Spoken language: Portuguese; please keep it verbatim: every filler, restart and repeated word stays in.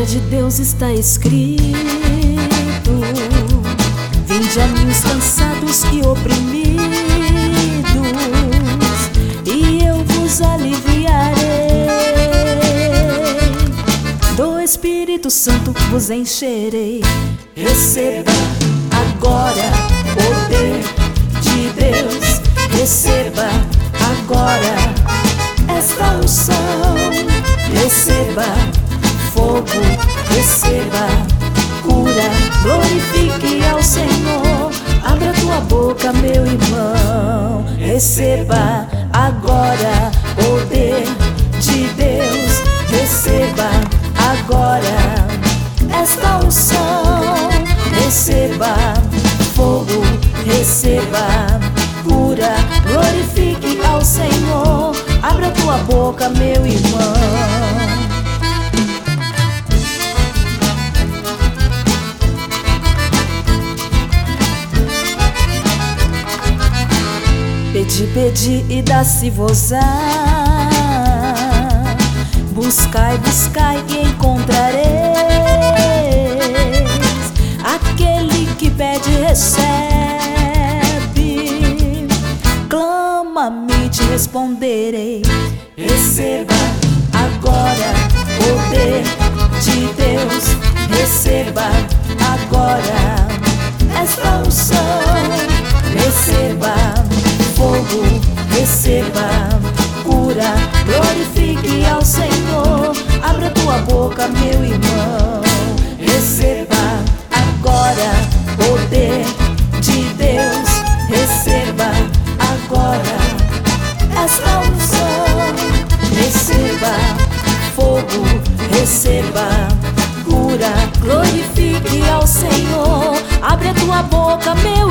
palavra de Deus está escrito: vinde a mim os cansados e oprimidos, e eu vos aliviarei. Do Espírito Santo vos encherei. Receba agora poder de Deus. Receba agora esta unção. Receba fogo, receba cura. Glorifique ao Senhor. Abra tua boca, meu irmão. Receba agora poder de Deus. Receba agora esta unção. Receba fogo, receba cura. Glorifique ao Senhor. Abra tua boca, meu irmão. Pedi, pedi e dá-se-vos-á. Buscai, buscai e encontrareis. Aquele que pede, recebe. Clama-me, te responderei. Receba agora poder de Deus. Receba agora esta unção. Receba fogo, receba cura. Glorifique ao Senhor. Abra tua boca, meu irmão. Receba agora poder de Deus. Receba agora esta unção. Receba fogo, receba cura. Glorifique ao Senhor. Abre a tua boca, meu